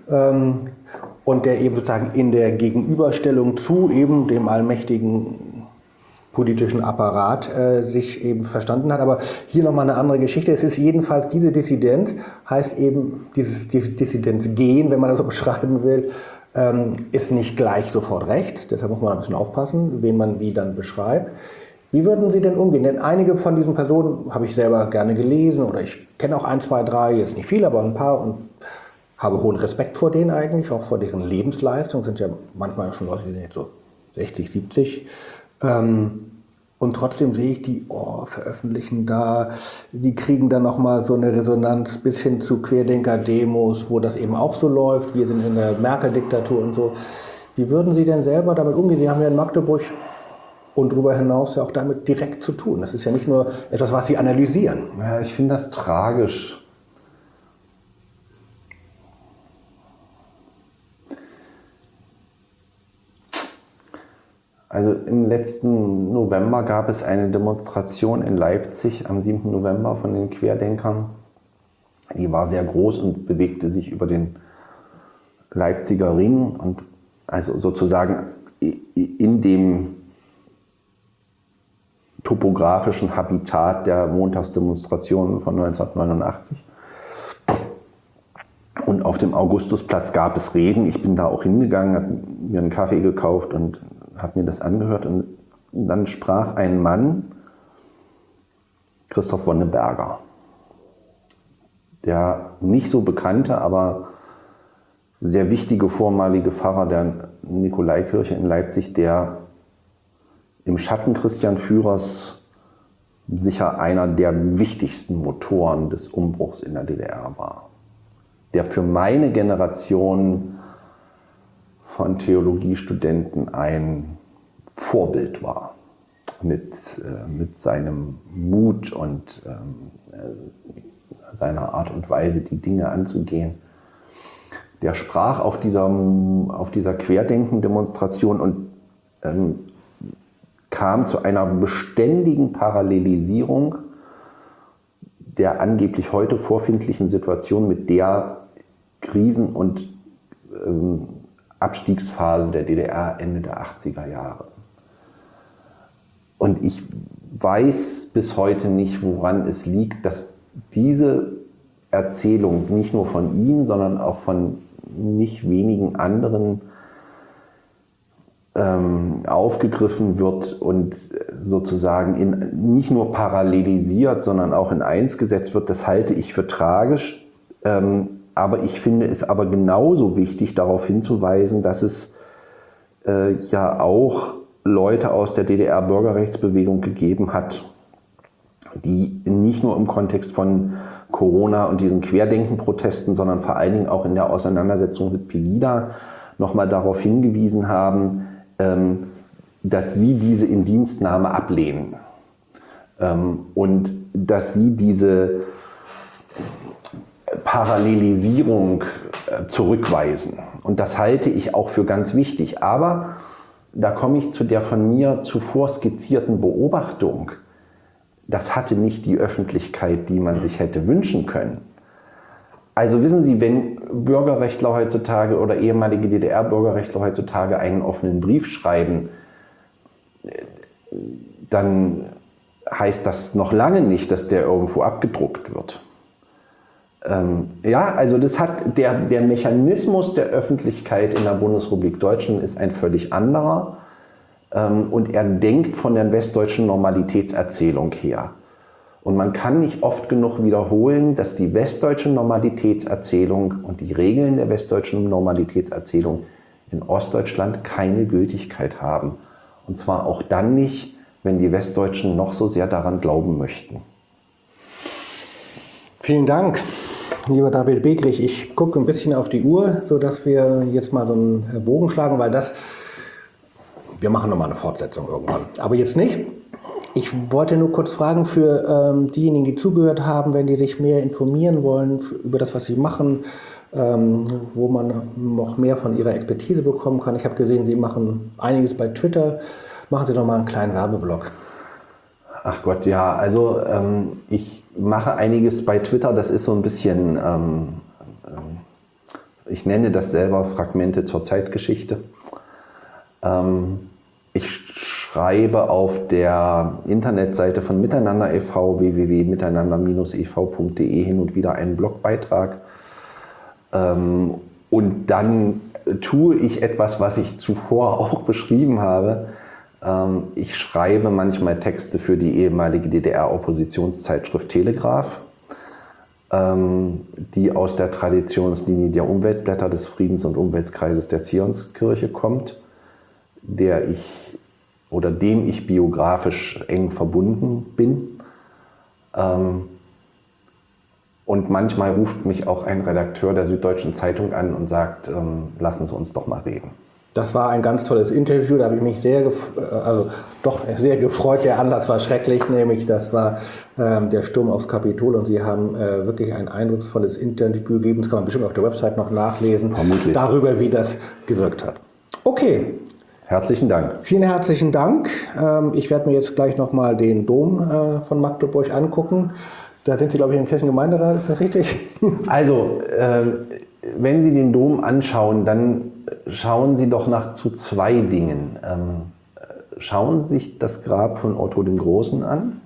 und der eben sozusagen in der Gegenüberstellung zu eben dem allmächtigen politischen Apparat sich eben verstanden hat. Aber hier nochmal eine andere Geschichte. Es ist jedenfalls, diese Dissidenz heißt eben, dieses Dissidenzgehen, wenn man das so beschreiben will, ist nicht gleich sofort recht. Deshalb muss man ein bisschen aufpassen, wen man wie dann beschreibt. Wie würden Sie denn umgehen? Denn einige von diesen Personen habe ich selber gerne gelesen oder ich kenne auch 1, 2, 3, jetzt nicht viele, aber ein paar und habe hohen Respekt vor denen eigentlich, auch vor deren Lebensleistung. Sind ja manchmal schon Leute, die sind jetzt so 60, 70. Und trotzdem sehe ich die veröffentlichen da, die kriegen dann nochmal so eine Resonanz bis hin zu Querdenker-Demos, wo das eben auch so läuft. Wir sind in der Merkel-Diktatur und so. Wie würden Sie denn selber damit umgehen? Sie haben ja in Magdeburg und darüber hinaus ja auch damit direkt zu tun. Das ist ja nicht nur etwas, was Sie analysieren. Ja, ich finde das tragisch. Also im letzten November gab es eine Demonstration in Leipzig am 7. November von den Querdenkern. Die war sehr groß und bewegte sich über den Leipziger Ring und also sozusagen in dem topografischen Habitat der Montagsdemonstrationen von 1989. Und auf dem Augustusplatz gab es Reden. Ich bin da auch hingegangen, habe mir einen Kaffee gekauft und habe mir das angehört. Und dann sprach ein Mann, Christoph Wonneberger, der nicht so bekannte, aber sehr wichtige vormalige Pfarrer der Nikolaikirche in Leipzig, der im Schatten Christian Führers sicher einer der wichtigsten Motoren des Umbruchs in der DDR war. Der für meine Generation von Theologiestudenten ein Vorbild war. Mit seinem Mut und seiner Art und Weise, die Dinge anzugehen. Der sprach auf dieser Querdenken-Demonstration und kam zu einer beständigen Parallelisierung der angeblich heute vorfindlichen Situation mit der Krisen- und Abstiegsphase der DDR Ende der 80er Jahre. Und ich weiß bis heute nicht, woran es liegt, dass diese Erzählung nicht nur von ihm, sondern auch von nicht wenigen anderen aufgegriffen wird und sozusagen nicht nur parallelisiert, sondern auch in eins gesetzt wird. Das halte ich für tragisch. Aber ich finde es aber genauso wichtig, darauf hinzuweisen, dass es ja auch Leute aus der DDR-Bürgerrechtsbewegung gegeben hat, die nicht nur im Kontext von Corona und diesen Querdenken-Protesten, sondern vor allen Dingen auch in der Auseinandersetzung mit Pegida nochmal darauf hingewiesen haben, dass sie diese Indienstnahme ablehnen und dass sie diese Parallelisierung zurückweisen. Und das halte ich auch für ganz wichtig. Aber da komme ich zu der von mir zuvor skizzierten Beobachtung. Das hatte nicht die Öffentlichkeit, die man sich hätte wünschen können. Also wissen Sie, wenn Bürgerrechtler heutzutage oder ehemalige DDR-Bürgerrechtler heutzutage einen offenen Brief schreiben, dann heißt das noch lange nicht, dass der irgendwo abgedruckt wird. Ja, also das hat der Mechanismus der Öffentlichkeit in der Bundesrepublik Deutschland ist ein völlig anderer. Und er denkt von der westdeutschen Normalitätserzählung her. Und man kann nicht oft genug wiederholen, dass die westdeutsche Normalitätserzählung und die Regeln der westdeutschen Normalitätserzählung in Ostdeutschland keine Gültigkeit haben. Und zwar auch dann nicht, wenn die Westdeutschen noch so sehr daran glauben möchten. Vielen Dank, lieber David Begrich. Ich gucke ein bisschen auf die Uhr, sodass wir jetzt mal so einen Bogen schlagen, weil wir machen nochmal eine Fortsetzung irgendwann. Aber jetzt nicht. Ich wollte nur kurz fragen für diejenigen, die zugehört haben, wenn die sich mehr informieren wollen über das, was sie machen, wo man noch mehr von ihrer Expertise bekommen kann. Ich habe gesehen, Sie machen einiges bei Twitter. Machen Sie doch mal einen kleinen Werbeblock. Ach Gott, ja. Also ich mache einiges bei Twitter. Das ist so ein bisschen, ich nenne das selber Fragmente zur Zeitgeschichte. Ich schreibe auf der Internetseite von Miteinander e.V. www.miteinander-ev.de hin und wieder einen Blogbeitrag. Und dann tue ich etwas, was ich zuvor auch beschrieben habe. Ich schreibe manchmal Texte für die ehemalige DDR-Oppositionszeitschrift Telegraph, die aus der Traditionslinie der Umweltblätter des Friedens- und Umweltkreises der Zionskirche kommt, dem ich biografisch eng verbunden bin. Und manchmal ruft mich auch ein Redakteur der Süddeutschen Zeitung an und sagt, lassen Sie uns doch mal reden. Das war ein ganz tolles Interview, da habe ich mich sehr gefreut. Der Anlass war schrecklich, nämlich das war der Sturm aufs Kapitol und Sie haben wirklich ein eindrucksvolles Interview gegeben. Das kann man bestimmt auf der Website noch nachlesen, vermutlich, darüber, wie das gewirkt hat. Okay. Herzlichen Dank. Vielen herzlichen Dank. Ich werde mir jetzt gleich nochmal den Dom von Magdeburg angucken. Da sind Sie, glaube ich, im Kirchengemeinderat, ist das richtig? Also, wenn Sie den Dom anschauen, dann schauen Sie doch zu zwei Dingen. Schauen Sie sich das Grab von Otto dem Großen an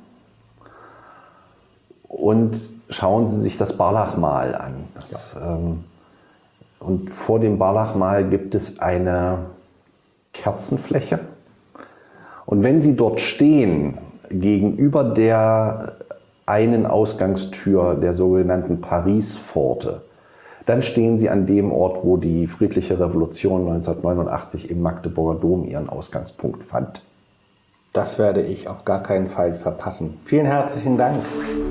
und schauen Sie sich das Barlachmal an. Und vor dem Barlachmal gibt es eine Kerzenfläche. Und wenn Sie dort stehen, gegenüber der einen Ausgangstür der sogenannten Paris-Pforte, dann stehen Sie an dem Ort, wo die friedliche Revolution 1989 im Magdeburger Dom ihren Ausgangspunkt fand. Das werde ich auf gar keinen Fall verpassen. Vielen herzlichen Dank.